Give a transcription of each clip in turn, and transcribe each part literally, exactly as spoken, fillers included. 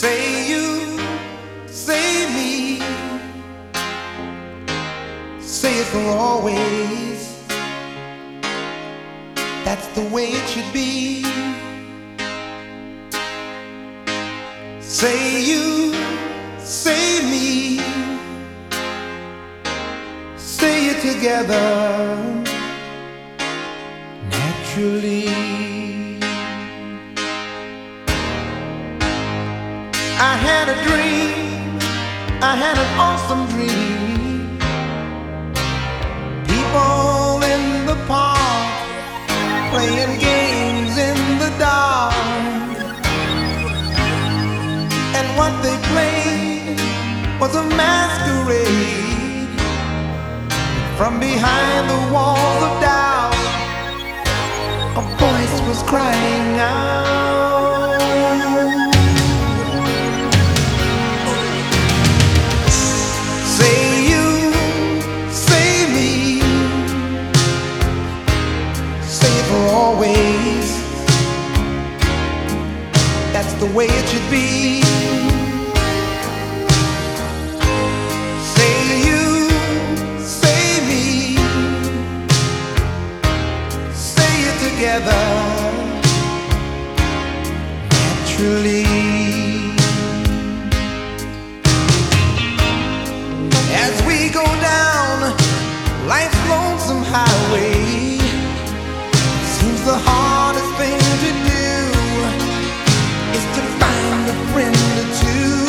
Say you, say me, say it for always. That's the way it should be. Say you, say me, say it together naturally. I had a dream, I had an awesome dream. People in the park playing games in the dark, and what they played was a masquerade. From behind the walls of doubt, a voice was crying out. Say you, say me, say it for always. That's the way it should be. Say you, say me, say it together naturally. As we go down life's lonesome highway, seems the hardest thing to do is to find a friend or two.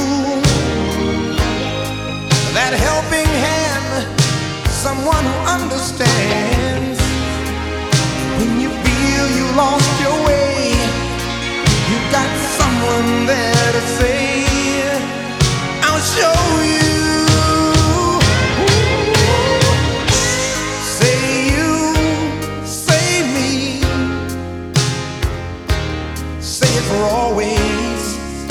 That helping hand, someone who understands. When you feel you lost your way, you got someone there to say, I'll show you. Say you, say me, say it for always.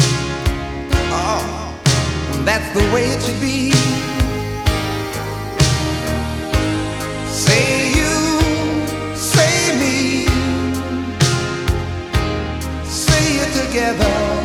Oh, that's the way it should be. Say you, say me, say it together